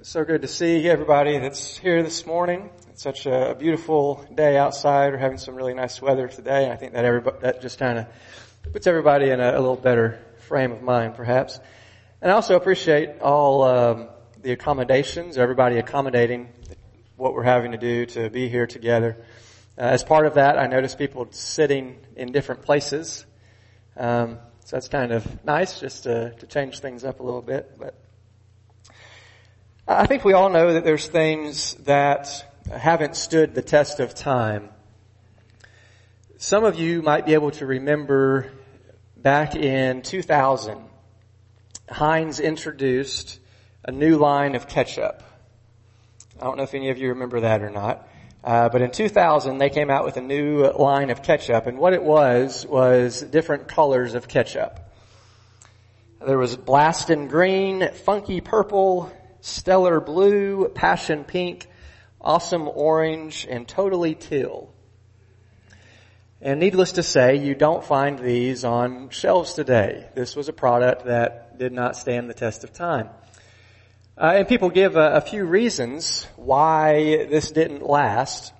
So good to see everybody that's here this morning. It's such a beautiful day outside. We're having some really nice weather today. I think that just kind of puts everybody in a little better frame of mind, perhaps. And I also appreciate all the accommodations, everybody accommodating what we're having to do to be here together. As part of that, I noticed people sitting in different places. So that's kind of nice, just to change things up a little bit, but I think we all know that there's things that haven't stood the test of time. Some of you might be able to remember back in 2000, Heinz introduced a new line of ketchup. I don't know if any of you remember that or not. But in 2000, they came out with a new line of ketchup, and what it was different colors of ketchup. There was blastin' green, funky purple, stellar blue, passion pink, awesome orange, and totally teal. And needless to say, you don't find these on shelves today. This was a product that did not stand the test of time. And people give a few reasons why this didn't last.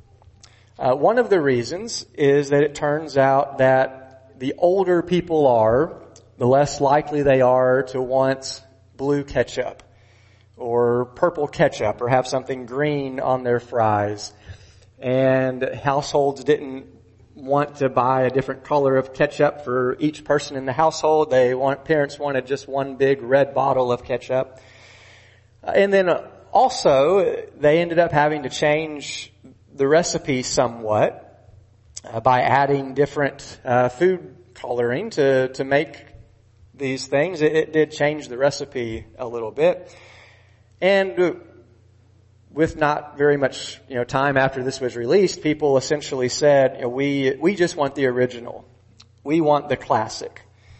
One of the reasons is that it turns out that the older people are, the less likely they are to want blue ketchup or purple ketchup or have something green on their fries. And households didn't want to buy a different color of ketchup for each person in the household. Parents wanted just one big red bottle of ketchup. And then also they ended up having to change the recipe somewhat by adding different food coloring to make these things. It did change the recipe a little bit. And with not very much, time after this was released, people essentially said, we just want the original. We want the classic.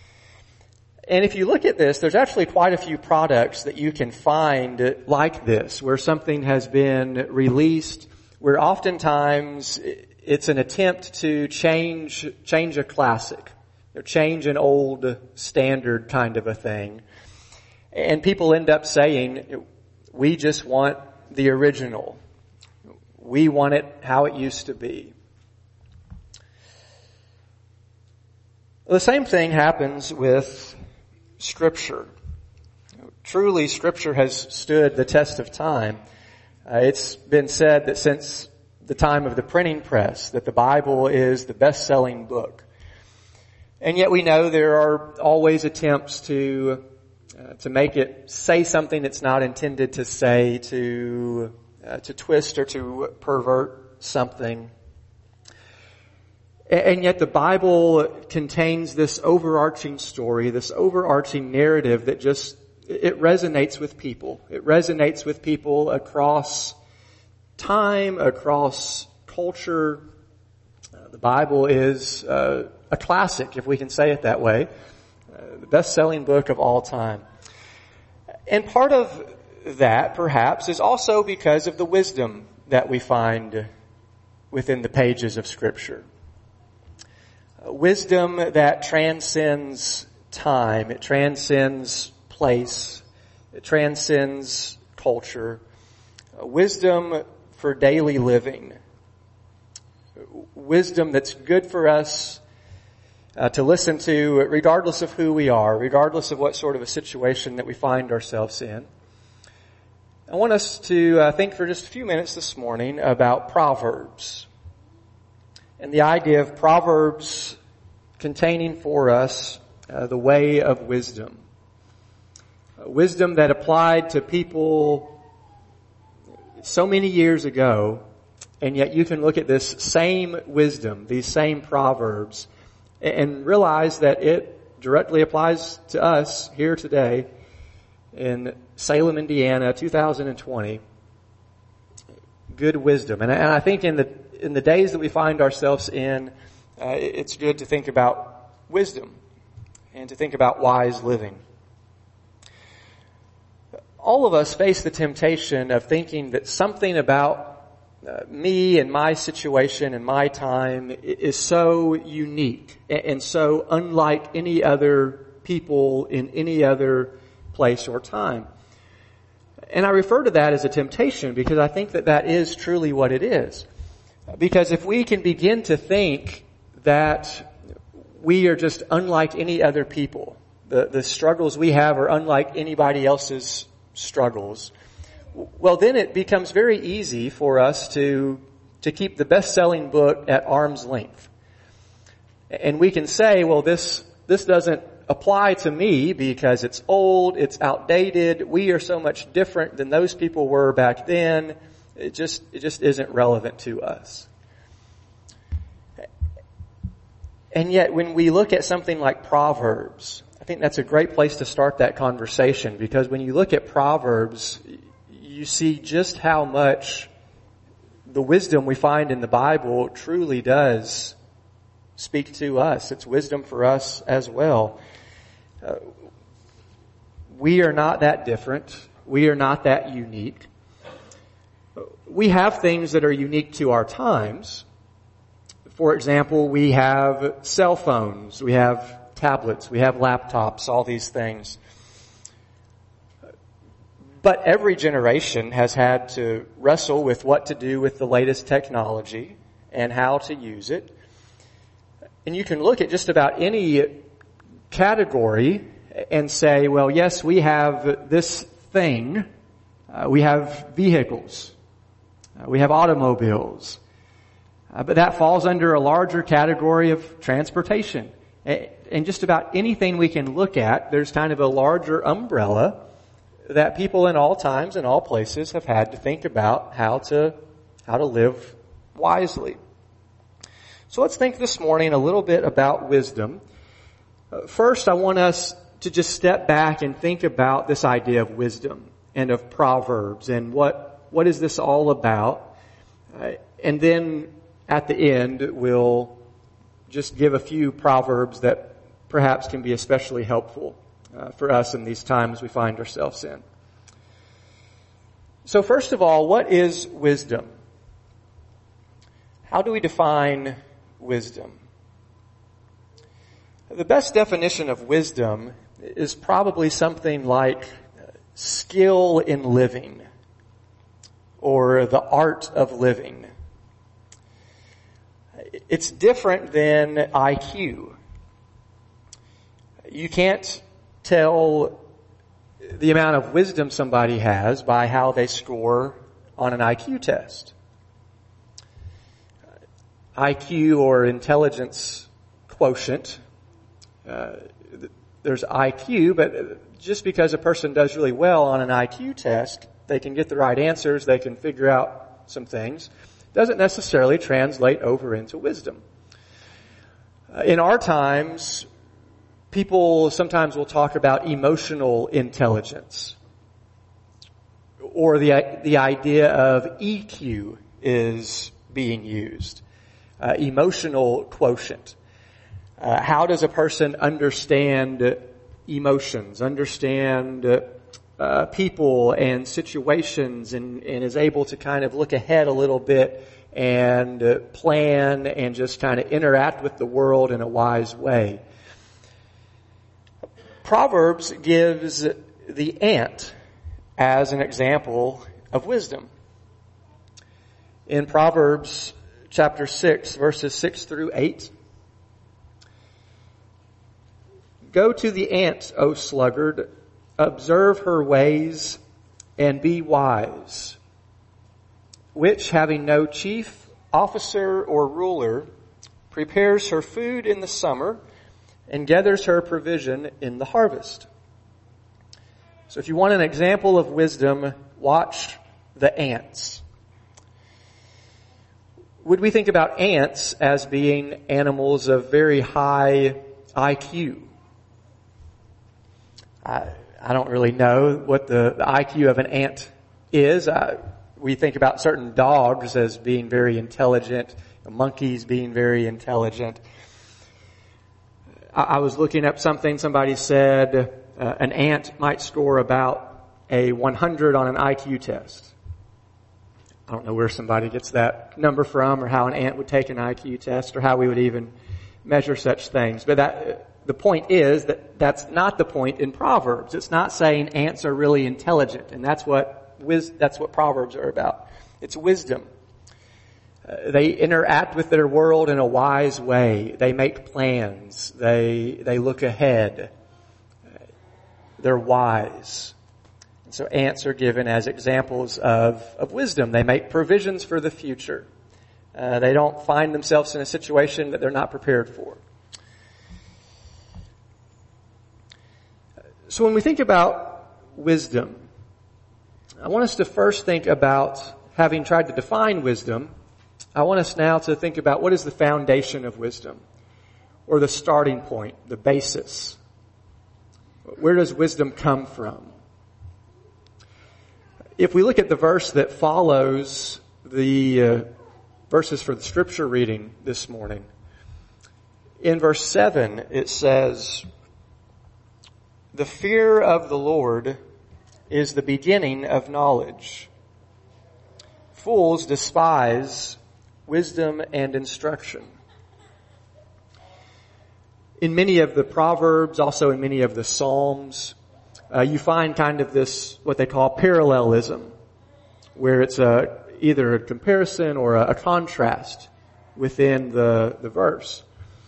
And if you look at this, there's actually quite a few products that you can find like this, where something has been released, where oftentimes it's an attempt to change a classic, change an old standard kind of a thing. And people end up saying, we just want the original. We want it how it used to be. The same thing happens with Scripture. Truly, Scripture has stood the test of time. It's been said that since the time of the printing press, that the Bible is the best-selling book. And yet we know there are always attempts to make it say something it's not intended to say, to twist or to pervert something. And yet the Bible contains this overarching story, this overarching narrative that it resonates with people. It resonates with people across time, across culture. The Bible is a classic, if we can say it that way. The best-selling book of all time. And part of that, perhaps, is also because of the wisdom that we find within the pages of Scripture. Wisdom that transcends time, it transcends place, it transcends culture. Wisdom for daily living. Wisdom that's good for us to listen to regardless of who we are, regardless of what sort of a situation that we find ourselves in. I want us to think for just a few minutes this morning about Proverbs and the idea of Proverbs containing for us the way of wisdom. Wisdom that applied to people so many years ago, and yet you can look at this same wisdom, these same Proverbs, and realize that it directly applies to us here today in Salem, Indiana, 2020. Good wisdom. And I think in the days that we find ourselves in, it's good to think about wisdom and to think about wise living. All of us face the temptation of thinking that something about me and my situation and my time is so unique and so unlike any other people in any other place or time. And I refer to that as a temptation because I think that that is truly what it is. Because if we can begin to think that we are just unlike any other people, the struggles we have are unlike anybody else's struggles, well then it becomes very easy for us to keep the best-selling book at arm's length. And we can say, well, this doesn't apply to me because it's old, it's outdated, we are so much different than those people were back then. It just isn't relevant to us. And yet when we look at something like Proverbs, I think that's a great place to start that conversation, because when you look at Proverbs, you see just how much the wisdom we find in the Bible truly does speak to us. It's wisdom for us as well. We are not that different. We are not that unique. We have things that are unique to our times. For example, we have cell phones, we have tablets, we have laptops, all these things. But every generation has had to wrestle with what to do with the latest technology and how to use it. And you can look at just about any category and say, well, yes, we have this thing. We have vehicles. We have automobiles. But that falls under a larger category of transportation. And just about anything we can look at, there's kind of a larger umbrella that people in all times and all places have had to think about how to live wisely. So let's think this morning a little bit about wisdom. First, I want us to just step back and think about this idea of wisdom and of Proverbs and what is this all about. And then at the end, we'll just give a few Proverbs that perhaps can be especially helpful for us in these times we find ourselves in. So first of all, what is wisdom? How do we define wisdom? The best definition of wisdom is probably something like skill in living or the art of living. It's different than IQ. You can't tell the amount of wisdom somebody has by how they score on an IQ test. IQ or intelligence quotient, there's IQ, but just because a person does really well on an IQ test, they can get the right answers, they can figure out some things, doesn't necessarily translate over into wisdom. In our times, people sometimes will talk about emotional intelligence, or the idea of EQ is being used. Emotional quotient. How does a person understand emotions, understand people and situations, and is able to kind of look ahead a little bit and plan and just kind of interact with the world in a wise way. Proverbs gives the ant as an example of wisdom. In Proverbs chapter 6, verses 6 through 8, "Go to the ant, O sluggard, observe her ways, and be wise, which, having no chief, officer, or ruler, prepares her food in the summer, and gathers her provision in the harvest." So if you want an example of wisdom, watch the ants. Would we think about ants as being animals of very high IQ? I don't really know what the IQ of an ant is. We think about certain dogs as being very intelligent, monkeys being very intelligent. I was looking up something, somebody said an ant might score about a 100 on an IQ test. I don't know where somebody gets that number from, or how an ant would take an IQ test, or how we would even measure such things. But the point is that that's not the point in Proverbs. It's not saying ants are really intelligent, and that's what Proverbs are about. It's wisdom. They interact with their world in a wise way. They make plans. They look ahead. They're wise. And so ants are given as examples of wisdom. They make provisions for the future. They don't find themselves in a situation that they're not prepared for. So when we think about wisdom, I want us to first think about, having tried to define wisdom, I want us now to think about what is the foundation of wisdom, or the starting point, the basis. Where does wisdom come from? If we look at the verse that follows the verses for the scripture reading this morning, in verse 7 it says, "The fear of the Lord is the beginning of knowledge. Fools despise wisdom and instruction." In many of the Proverbs, also in many of the Psalms, you find kind of this, what they call parallelism, where it's either a comparison or a contrast within the verse.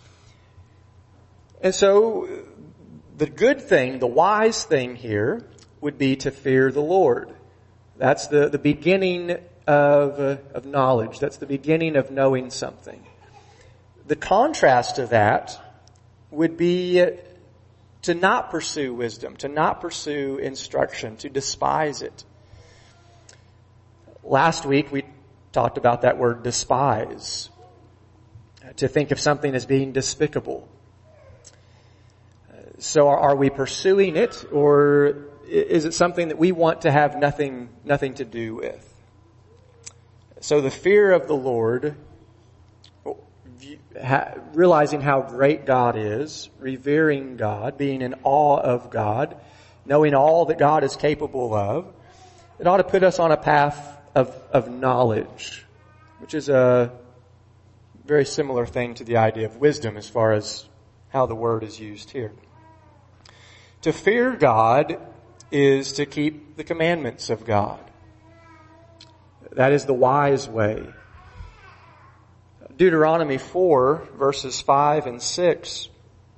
And so, the good thing, the wise thing here, would be to fear the Lord. That's the beginning of knowledge. That's the beginning of knowing something. The contrast to that would be to not pursue wisdom, to not pursue instruction, to despise it. Last week we talked about that word despise, to think of something as being despicable. So are we pursuing it, or is it something that we want to have nothing to do with? So the fear of the Lord, realizing how great God is, revering God, being in awe of God, knowing all that God is capable of, it ought to put us on a path of knowledge, which is a very similar thing to the idea of wisdom as far as how the word is used here. To fear God is to keep the commandments of God. That is the wise way. Deuteronomy 4, verses 5 and 6.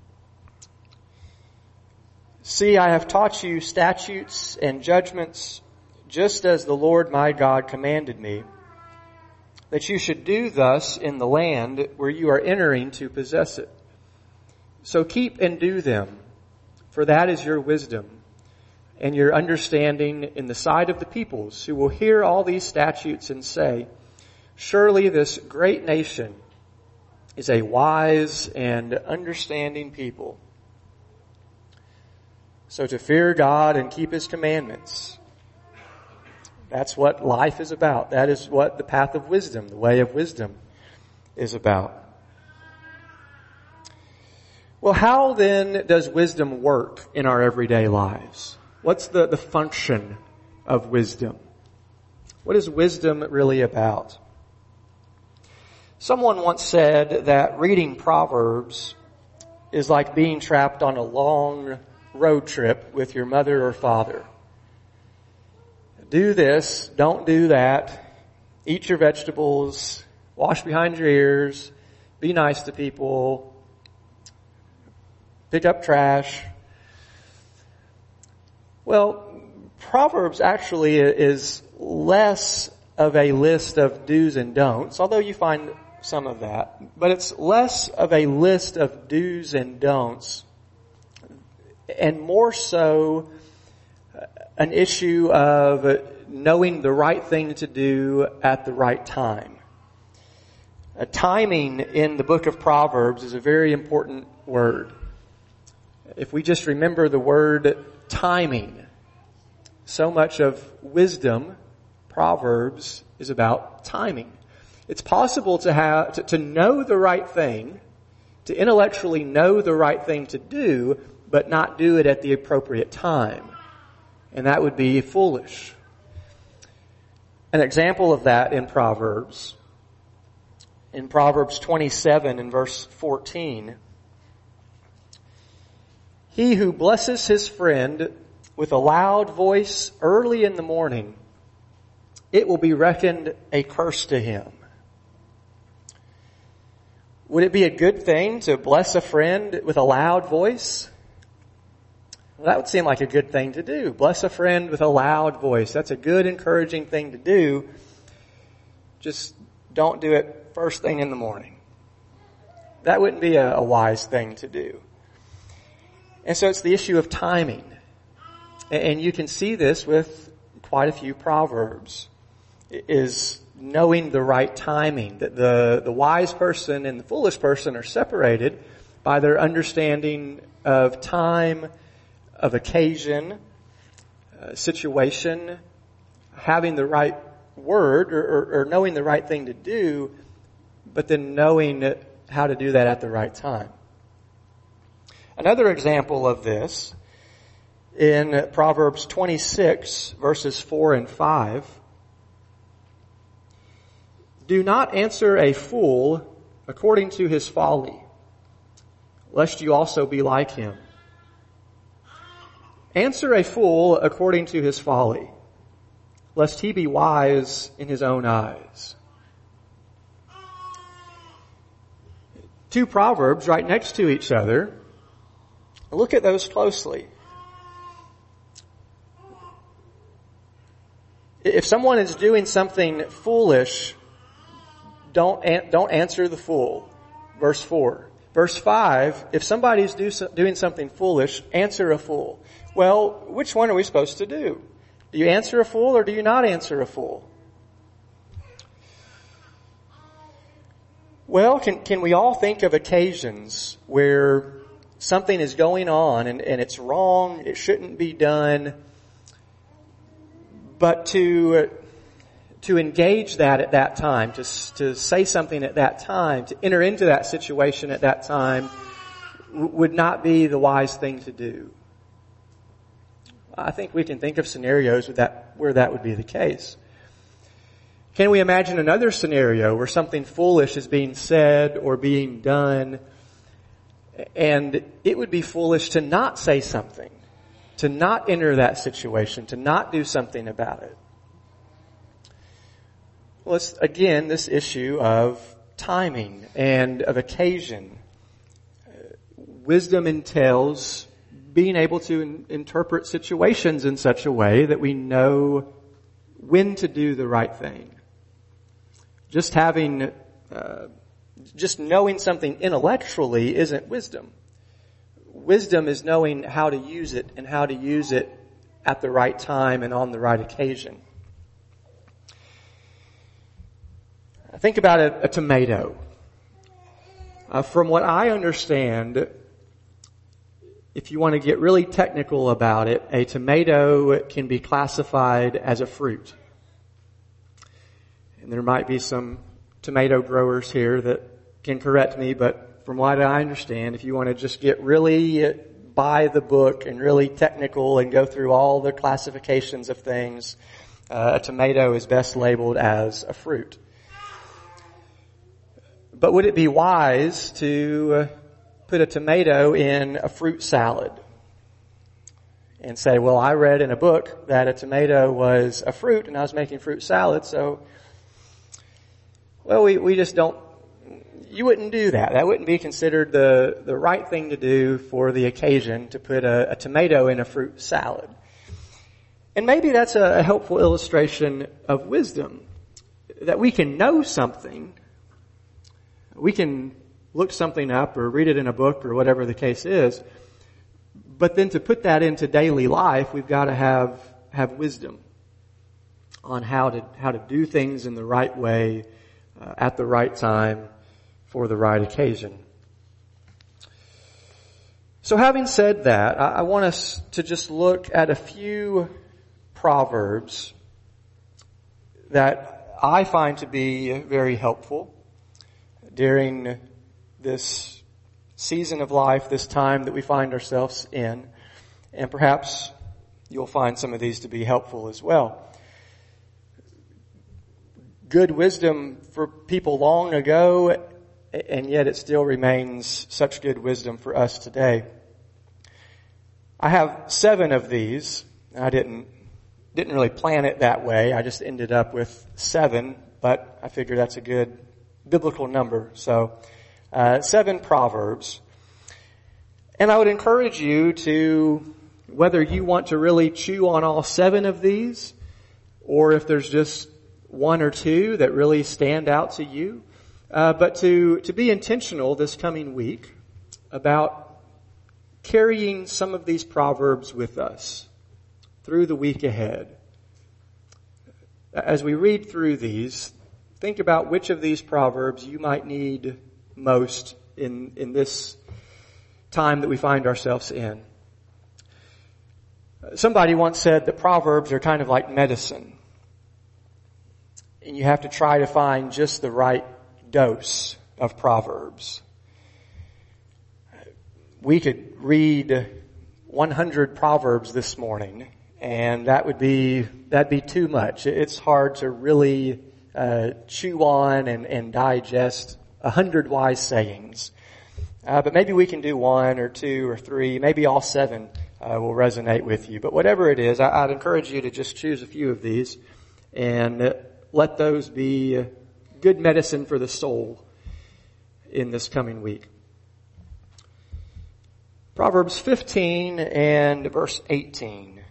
"See, I have taught you statutes and judgments, just as the Lord my God commanded me, that you should do thus in the land where you are entering to possess it. So keep and do them, for that is your wisdom and your understanding in the sight of the peoples, who will hear all these statutes and say, 'Surely this great nation is a wise and understanding people.'" So to fear God and keep His commandments, that's what life is about. That is what the path of wisdom, the way of wisdom, is about. Well, how then does wisdom work in our everyday lives? What's the function of wisdom? What is wisdom really about? Someone once said that reading Proverbs is like being trapped on a long road trip with your mother or father. Do this, don't do that, eat your vegetables, wash behind your ears, be nice to people, pick up trash. Well, Proverbs actually is less of a list of do's and don'ts, although you find some of that, but it's less of a list of do's and don'ts and more so an issue of knowing the right thing to do at the right time. Timing in the book of Proverbs is a very important word. If we just remember the word timing, so much of wisdom, Proverbs, is about timing. It's possible to know the right thing, to intellectually know the right thing to do, but not do it at the appropriate time. And that would be foolish. An example of that in Proverbs 27 and verse 14, He who blesses his friend with a loud voice early in the morning, it will be reckoned a curse to him. Would it be a good thing to bless a friend with a loud voice? Well, that would seem like a good thing to do. Bless a friend with a loud voice. That's a good, encouraging thing to do. Just don't do it first thing in the morning. That wouldn't be a wise thing to do. And so it's the issue of timing. And you can see this with quite a few proverbs. It is knowing the right timing. That the wise person and the foolish person are separated by their understanding of time, of occasion, situation, having the right word or knowing the right thing to do, but then knowing how to do that at the right time. Another example of this in Proverbs 26 verses 4 and 5. Do not answer a fool according to his folly, lest you also be like him. Answer a fool according to his folly, lest he be wise in his own eyes. Two proverbs right next to each other. Look at those closely. If someone is doing something foolish, don't answer the fool. Verse 4. Verse 5, if somebody's doing something foolish, answer a fool. Well, which one are we supposed to do? Do you answer a fool or do you not answer a fool? Well, can we all think of occasions where something is going on and it's wrong, it shouldn't be done, but to engage that at that time, to say something at that time, to enter into that situation at that time would not be the wise thing to do. I think we can think of scenarios where that would be the case. Can we imagine another scenario where something foolish is being said or being done, and it would be foolish to not say something, to not enter that situation, to not do something about it? Well, it's, again, this issue of timing and of occasion. Wisdom entails being able to interpret situations in such a way that we know when to do the right thing. Just knowing something intellectually isn't wisdom. Wisdom is knowing how to use it and how to use it at the right time and on the right occasion. Think about a tomato. From what I understand, if you want to get really technical about it, a tomato can be classified as a fruit. And there might be some tomato growers here that can correct me, but from what I understand, if you want to just get really by the book and really technical and go through all the classifications of things, a tomato is best labeled as a fruit. But would it be wise to put a tomato in a fruit salad and say, well, I read in a book that a tomato was a fruit and I was making fruit salad, so, well, we just don't, you wouldn't do that. That wouldn't be considered the right thing to do for the occasion, to put a tomato in a fruit salad. And maybe that's a helpful illustration of wisdom, that we can know something. We can look something up or read it in a book or whatever the case is, but then to put that into daily life, we've got to have wisdom on how to do things in the right way, at the right time, for the right occasion. So having said that, I want us to just look at a few proverbs that I find to be very helpful during this season of life, this time that we find ourselves in. And perhaps you'll find some of these to be helpful as well. Good wisdom for people long ago, and yet it still remains such good wisdom for us today. I have 7 of these. I didn't really plan it that way. I just ended up with 7, but I figure that's a good biblical number. So, 7 Proverbs. And I would encourage you to, whether you want to really chew on all 7 of these, or if there's just 1 or 2 that really stand out to you, but to be intentional this coming week about carrying some of these Proverbs with us through the week ahead. As we read through these, think about which of these Proverbs you might need most in this time that we find ourselves in. Somebody once said that Proverbs are kind of like medicine, and you have to try to find just the right dose of Proverbs. We could read 100 Proverbs this morning, and that'd be too much. It's hard to really chew on and digest 100 wise sayings. But maybe we can do 1 or 2 or 3, maybe all 7 will resonate with you. But whatever it is, I'd encourage you to just choose a few of these and let those be good medicine for the soul in this coming week. Proverbs 15 and verse 18.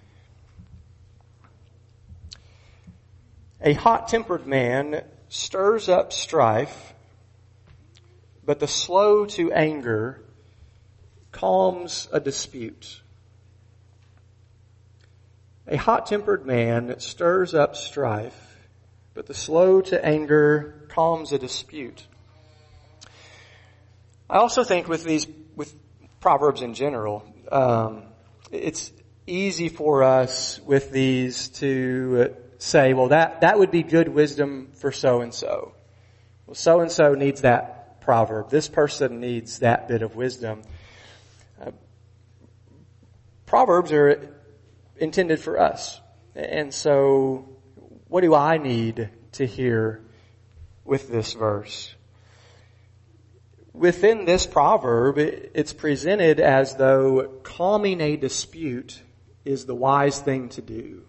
A hot-tempered man stirs up strife, but the slow to anger calms a dispute. A hot-tempered man stirs up strife, but the slow to anger calms a dispute. I also think with Proverbs in general, it's easy for us with these to say, well, that would be good wisdom for so-and-so. Well, so-and-so needs that proverb. This person needs that bit of wisdom. Proverbs are intended for us. And so, what do I need to hear with this verse? Within this proverb, it's presented as though calming a dispute is the wise thing to do.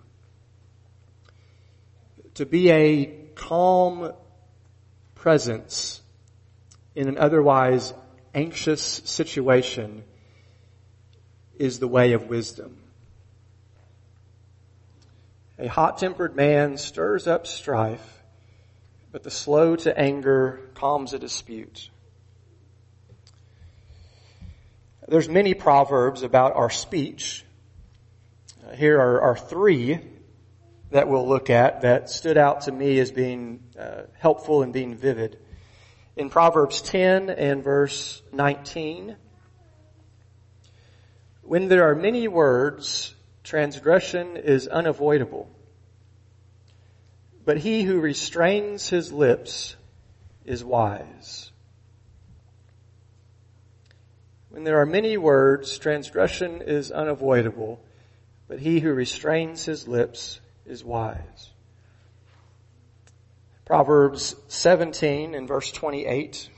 To be a calm presence in an otherwise anxious situation is the way of wisdom. A hot-tempered man stirs up strife, but the slow to anger calms a dispute. There's many proverbs about our speech. Here are 3 that we'll look at that stood out to me as being helpful and being vivid. In Proverbs 10 and verse 19, when there are many words, transgression is unavoidable, but he who restrains his lips is wise. When there are many words, transgression is unavoidable, but he who restrains his lips is wise. Proverbs 17 and verse 28.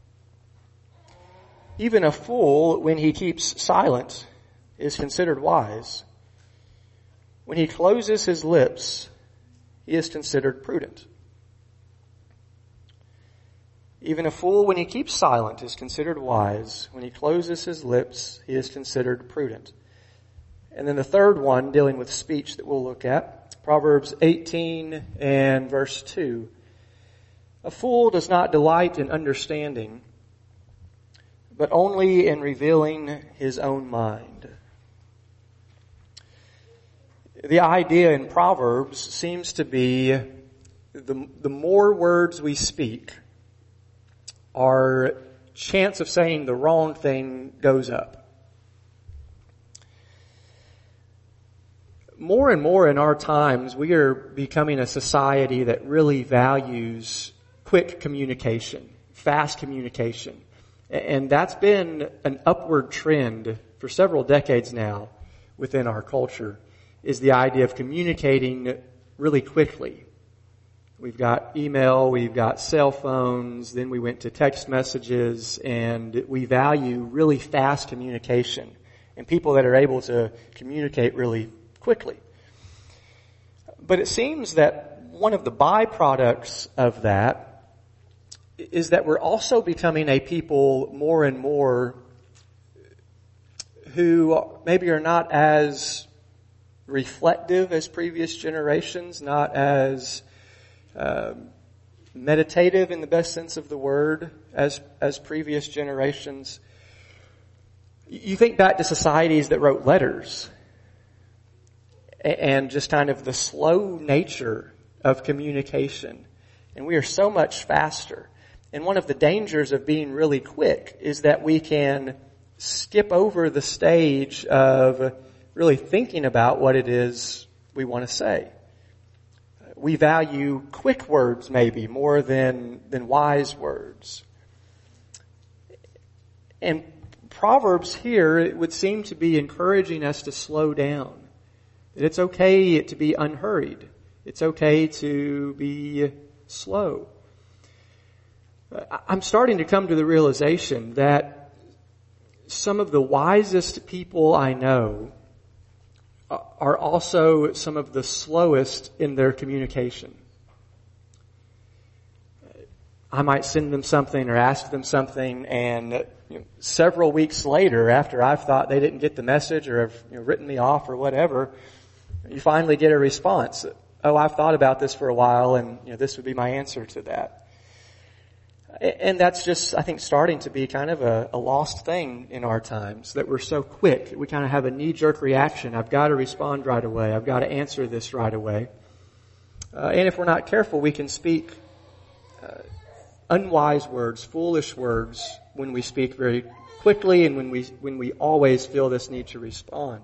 Even a fool, when he keeps silent, is considered wise. When he closes his lips, he is considered prudent. Even a fool, when he keeps silent, is considered wise. When he closes his lips, he is considered prudent. And then the third one, dealing with speech, that we'll look at, Proverbs 18 and verse 2. A fool does not delight in understanding, but only in revealing his own mind. The idea in Proverbs seems to be the more words we speak, our chance of saying the wrong thing goes up. More and more in our times, we are becoming a society that really values quick communication, fast communication. And that's been an upward trend for several decades now within our culture, is the idea of communicating really quickly. We've got email, we've got cell phones, then we went to text messages, and we value really fast communication. and people that are able to communicate really quickly. But it seems that one of the byproducts of that is that we're also becoming a people more and more who maybe are not as reflective as previous generations, not as meditative in the best sense of the word as previous generations. You think back to societies that wrote letters and just kind of the slow nature of communication. And we are so much faster. And one of the dangers of being really quick is that we can skip over the stage of really thinking about what it is we want to say. We value quick words maybe more than wise words. And Proverbs here, it would seem to be encouraging us to slow down. That it's okay to be unhurried. It's okay to be slow. I'm starting to come to the realization that some of the wisest people I know are also some of the slowest in their communication. I might send them something or ask them something, and several weeks later, after I've thought they didn't get the message or have written me off or whatever, you finally get a response. Oh, I've thought about this for a while, and this would be my answer to that. And that's just, I think, starting to be kind of a lost thing in our times, that we're so quick. We kind of have a knee-jerk reaction. I've got to respond right away. I've got to answer this right away. And if we're not careful, we can speak unwise words, foolish words, when we speak very quickly and when we always feel this need to respond.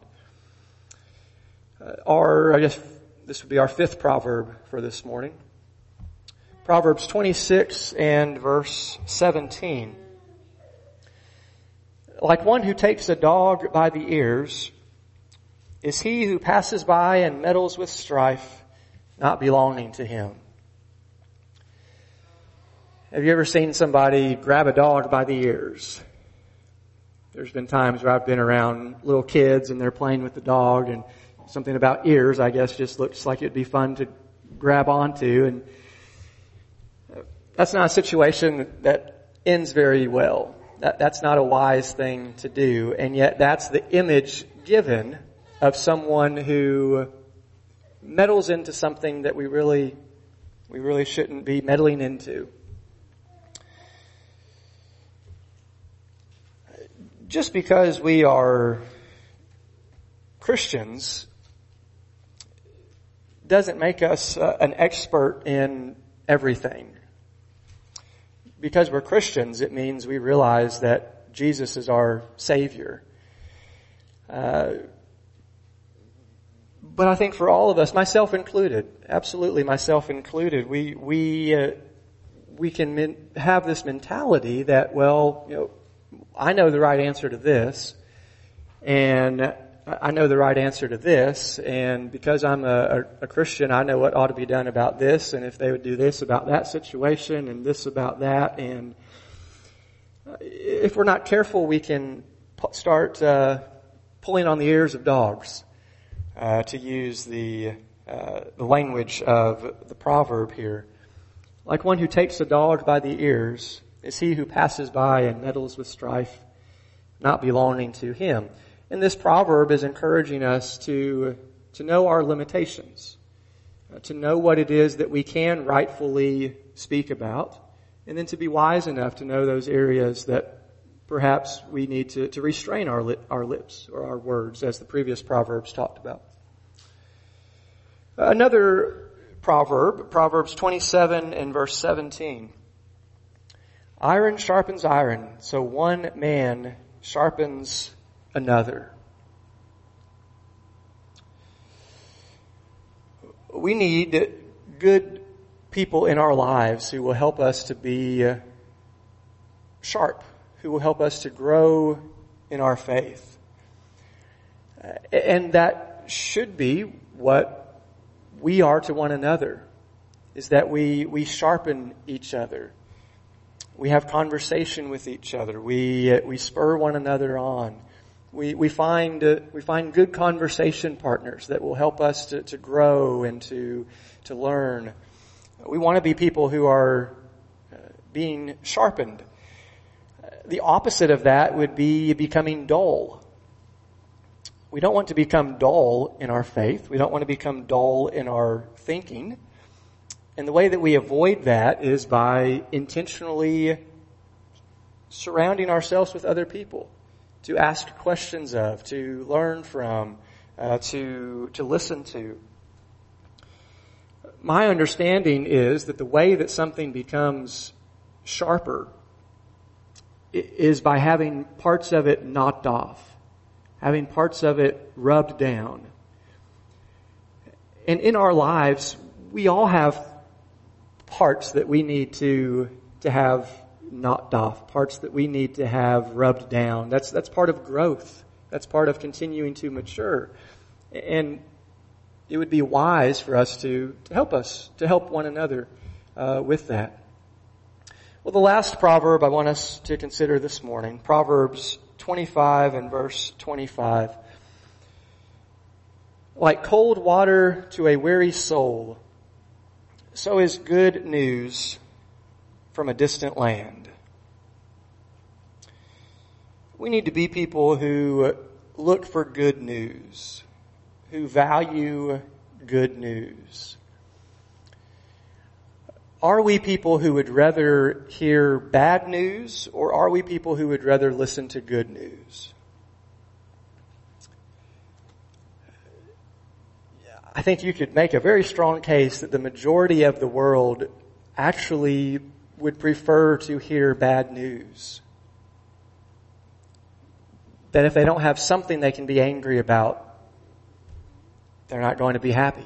I guess this would be our fifth proverb for this morning. Proverbs 26 and verse 17. Like one who takes a dog by the ears is he who passes by and meddles with strife, not belonging to him. Have you ever seen somebody grab a dog by the ears? There's been times where I've been around little kids and they're playing with the dog, and something about ears, I guess, just looks like it'd be fun to grab onto, and that's not a situation that ends very well. That's not a wise thing to do, and yet that's the image given of someone who meddles into something that we really shouldn't be meddling into. Just because we are Christians doesn't make us an expert in everything. Because we're Christians, it means we realize that Jesus is our Savior. But I think for all of us, myself included, absolutely myself included, we can have this mentality that, I know the right answer to this, and I know the right answer to this, and because I'm a Christian, I know what ought to be done about this, and if they would do this about that situation, and this about that, and if we're not careful, we can start pulling on the ears of dogs, to use the language of the proverb here. Like one who takes a dog by the ears is he who passes by and meddles with strife, not belonging to him. And this proverb is encouraging us to know our limitations, to know what it is that we can rightfully speak about, and then to be wise enough to know those areas that perhaps we need to restrain our lips or our words, as the previous proverbs talked about. Another proverb, Proverbs 27 and verse 17. Iron sharpens iron, so one man sharpens another. We need good people in our lives who will help us to be sharp, who will help us to grow in our faith. And that should be what we are to one another, is that we sharpen each other. We have conversation with each other. We spur one another on. We find good conversation partners that will help us to grow and to learn. We want to be people who are being sharpened. The opposite of that would be becoming dull. We don't want to become dull in our faith. We don't want to become dull in our thinking. And the way that we avoid that is by intentionally surrounding ourselves with other people to ask questions of, to learn from, to listen to. My understanding is that the way that something becomes sharper is by having parts of it knocked off, having parts of it rubbed down. And in our lives, we all have parts that we need to have knocked off, parts that we need to have rubbed down. That's part of growth. That's part of continuing to mature. And it would be wise for us to help one another with that. Well, the last proverb I want us to consider this morning, Proverbs 25 and verse 25. Like cold water to a weary soul, so is good news from a distant land. We need to be people who look for good news, who value good news. Are we people who would rather hear bad news, or are we people who would rather listen to good news? I think you could make a very strong case that the majority of the world actually would prefer to hear bad news. That if they don't have something they can be angry about, they're not going to be happy.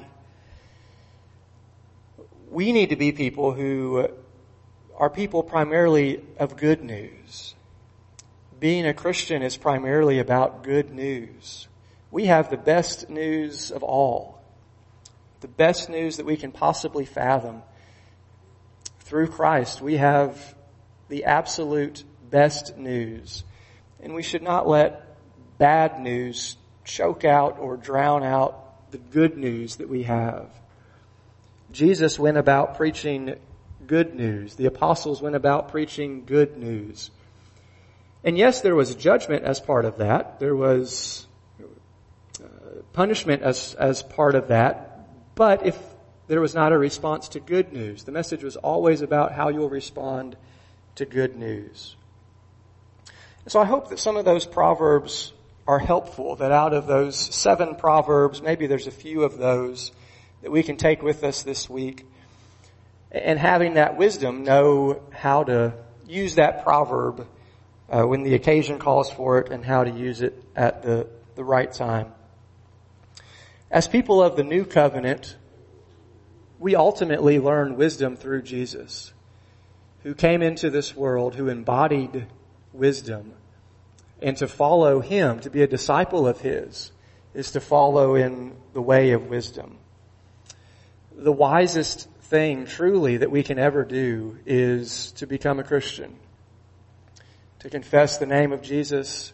We need to be people who are people primarily of good news. Being a Christian is primarily about good news. We have the best news of all. The best news that we can possibly fathom. Through Christ, we have the absolute best news. And we should not let bad news choke out or drown out the good news that we have. Jesus went about preaching good news. The apostles went about preaching good news. And yes, there was judgment as part of that. There was punishment as part of that. But if there was not a response to good news, the message was always about how you'll respond to good news. So I hope that some of those proverbs are helpful, that out of those 7 proverbs, maybe there's a few of those that we can take with us this week. And having that wisdom, know how to use that proverb when the occasion calls for it and how to use it at the right time. As people of the new covenant, we ultimately learn wisdom through Jesus, who came into this world, who embodied wisdom. And to follow him, to be a disciple of his, is to follow in the way of wisdom. The wisest thing truly that we can ever do is to become a Christian, to confess the name of Jesus,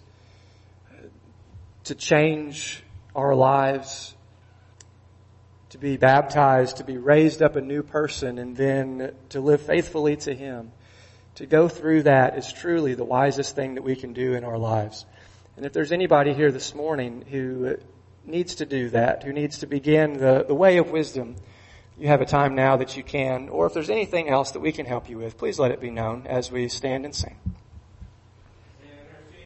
to change our lives, to be baptized, to be raised up a new person, and then to live faithfully to him. To go through that is truly the wisest thing that we can do in our lives. And if there's anybody here this morning who needs to do that, who needs to begin the way of wisdom, you have a time now that you can. Or if there's anything else that we can help you with, please let it be known as we stand and sing.